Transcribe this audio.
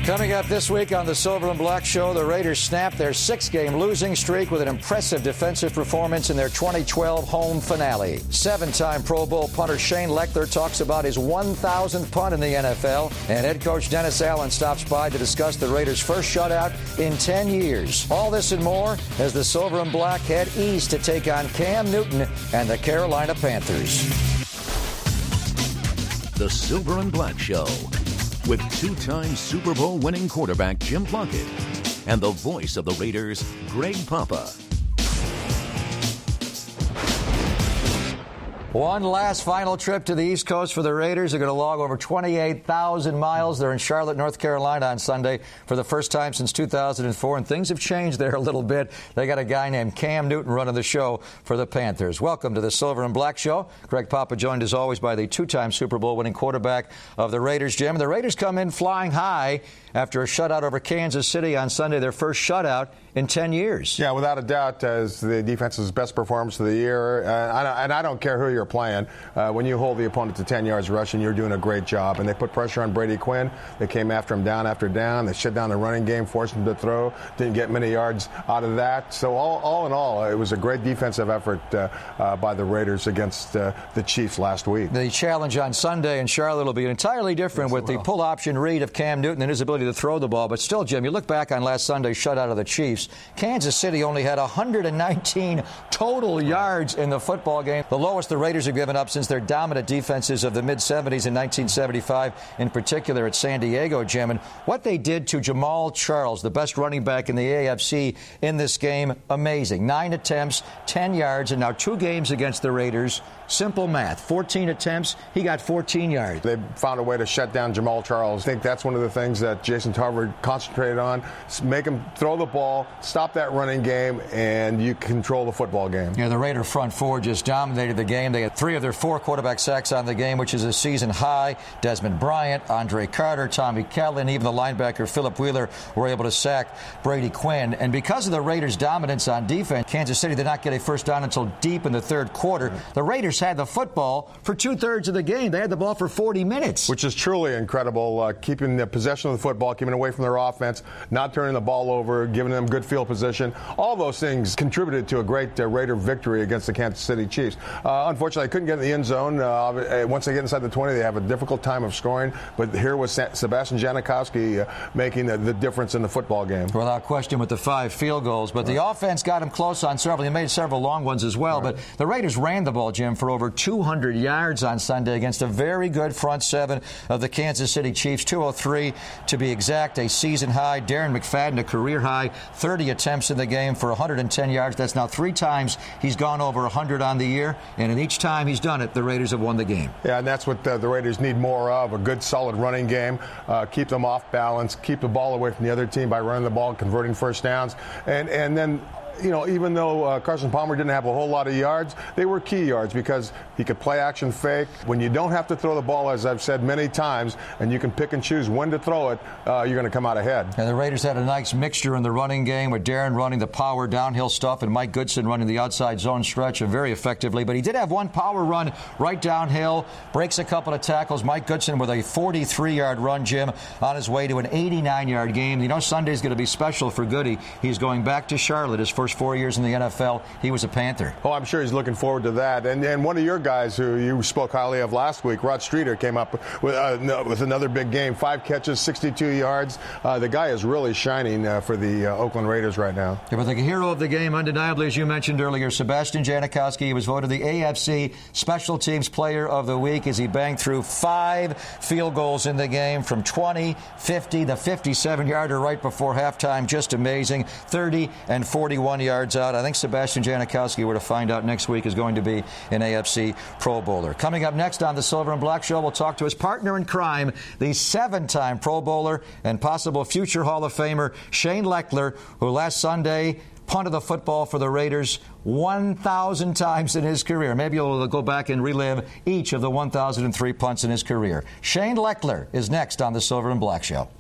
Coming up this week on the Silver and Black Show, the Raiders snapped their 6-game losing streak with an impressive defensive performance in their 2012 home finale. 7-time Pro Bowl punter Shane Lechler talks about his 1,000th punt in the NFL. And head coach Dennis Allen stops by to discuss the Raiders' first shutout in 10 years. All this and more as the Silver and Black head east to take on Cam Newton and the Carolina Panthers. The Silver and Black Show, with 2-time Super Bowl winning quarterback Jim Plunkett and the voice of the Raiders, Greg Papa. One last final trip to the East Coast for the Raiders. They're going to log over 28,000 miles. They're in Charlotte, North Carolina on Sunday for the first time since 2004, and things have changed there a little bit. They got a guy named Cam Newton running the show for the Panthers. Welcome to the Silver and Black Show. Greg Papa joined as always by the 2-time Super Bowl winning quarterback of the Raiders, Jim. The Raiders come in flying high after a shutout over Kansas City on Sunday, their first shutout in 10 years. Yeah, without a doubt, as the defense's best performance of the year. And I don't care who you're playing. When you hold the opponent to 10 yards rushing, you're doing a great job. And they put pressure on Brady Quinn. They came after him down after down. They shut down the running game, forced him to throw. Didn't get many yards out of that. So all in all, it was a great defensive effort by the Raiders against the Chiefs last week. The challenge on Sunday in Charlotte will be entirely different with the pull option read of Cam Newton and his ability to throw the ball. But still, Jim, you look back on last Sunday's shutout of the Chiefs. Kansas City only had 119 total yards in the football game, the lowest the Raiders have given up since their dominant defenses of the mid-'70s in 1975, in particular at San Diego, Jim. And what they did to Jamal Charles, the best running back in the AFC in this game, amazing. 9 attempts, 10 yards, and now 2 games against the Raiders. Simple math. 14 attempts, he got 14 yards. They found a way to shut down Jamal Charles. I think that's one of the things that Jason Tarver concentrated on. Make him throw the ball, stop that running game, and you control the football game. Yeah, the Raider front four just dominated the game. They had 3 of their 4 quarterback sacks on the game, which is a season high. Desmond Bryant, Andre Carter, Tommy Kellen, even the linebacker Philip Wheeler were able to sack Brady Quinn. And because of the Raiders' dominance on defense, Kansas City did not get a first down until deep in the third quarter. The Raiders had the football for 2/3 of the game. They had the ball for 40 minutes. Which is truly incredible, keeping the possession of the football, keeping it away from their offense, not turning the ball over, giving them good field position. All those things contributed to a great Raider victory against the Kansas City Chiefs. Unfortunately, they couldn't get in the end zone. Once they get inside the 20, they have a difficult time of scoring. But here was Sebastian Janikowski making the difference in the football game. Without question with the 5 field goals. But the offense got him close on several. He made several long ones as well. But the Raiders ran the ball, Jim, for over 200 yards on Sunday against a very good front 7 of the Kansas City Chiefs. 203 to be exact, a season high. Darren McFadden, a career high, 30 attempts in the game for 110 yards. That's now 3 times he's gone over 100 on the year, and in each time he's done it, the Raiders have won the game. Yeah, and that's what the Raiders need more of, a good, solid running game, keep them off balance, keep the ball away from the other team by running the ball, converting first downs, and then, you know, even though Carson Palmer didn't have a whole lot of yards, they were key yards because he could play action fake. When you don't have to throw the ball, as I've said many times, and you can pick and choose when to throw it, you're going to come out ahead. And the Raiders had a nice mixture in the running game with Darren running the power downhill stuff and Mike Goodson running the outside zone stretch very effectively. But he did have one power run right downhill, breaks a couple of tackles. Mike Goodson with a 43-yard run, Jim, on his way to an 89-yard game. You know, Sunday's going to be special for Goody. He's going back to Charlotte. His first 4 years in the NFL, he was a Panther. Oh, I'm sure he's looking forward to that. And one of your guys who you spoke highly of last week, Rod Streeter, came up with another big game. 5 catches, 62 yards. The guy is really shining for the Oakland Raiders right now. Yeah, but the hero of the game, undeniably, as you mentioned earlier, Sebastian Janikowski. He was voted the AFC Special Teams Player of the Week as he banged through 5 field goals in the game from 20, 50, the 57-yarder right before halftime. Just amazing. 30 and 41 yards out. I think Sebastian Janikowski, we're to find out next week, is going to be an AFC Pro Bowler. Coming up next on the Silver and Black Show, we'll talk to his partner in crime, the 7-time Pro Bowler and possible future Hall of Famer Shane Lechler, who last Sunday punted the football for the Raiders 1,000 times in his career. Maybe he'll go back and relive each of the 1,003 punts in his career. Shane Lechler is next on the Silver and Black Show.